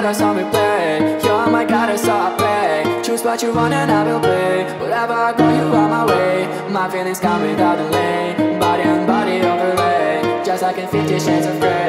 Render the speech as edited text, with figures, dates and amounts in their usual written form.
us on replay. You're my goddess, so I pray. Choose what you want and I will pay. Whatever I go, you are my way. My feelings come without delay. Body on body overlay, just like in 50 Shades of Grey.